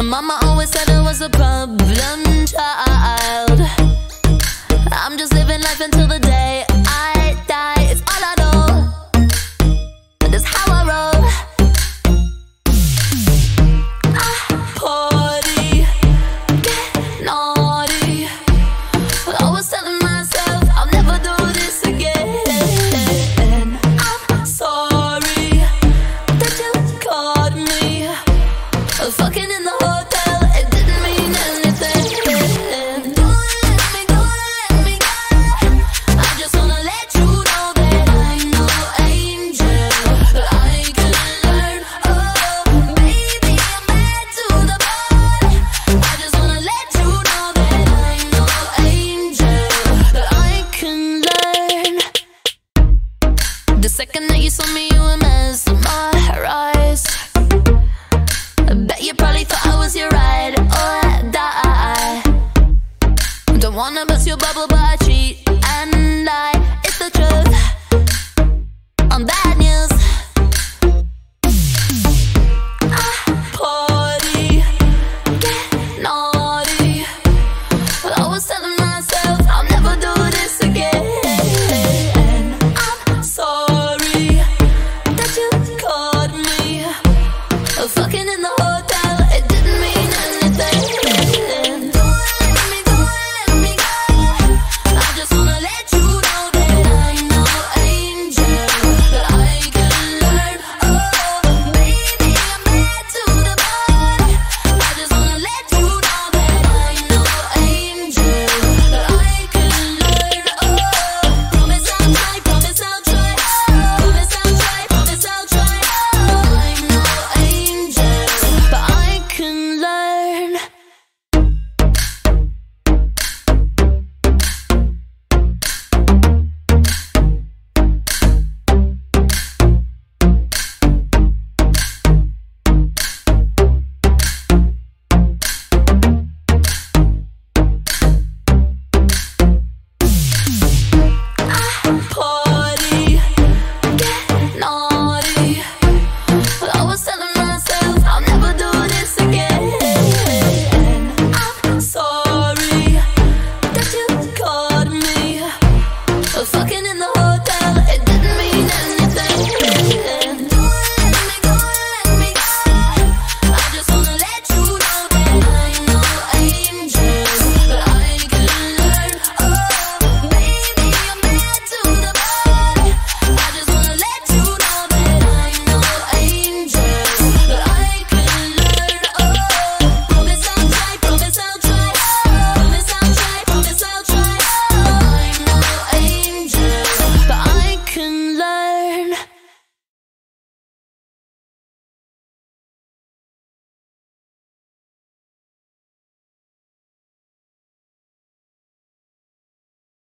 Mama always said I was a problem child. I'm just living life until the day I die. It's all I know, that's how I roll. I party, get naughty, always telling myself I'll never do this again. I'm sorry that you caught me fucking in the hotel. It didn't mean anything. Don't let me go. I just wanna let you know that I'm no angel. I can learn. Oh, baby, I'm bad to the bone. I just wanna let you know that I'm no angel. I can learn. The second that you saw me, you were mesmerized. I bet you probably thought I was your ride or die. Don't wanna bust your bubble, but I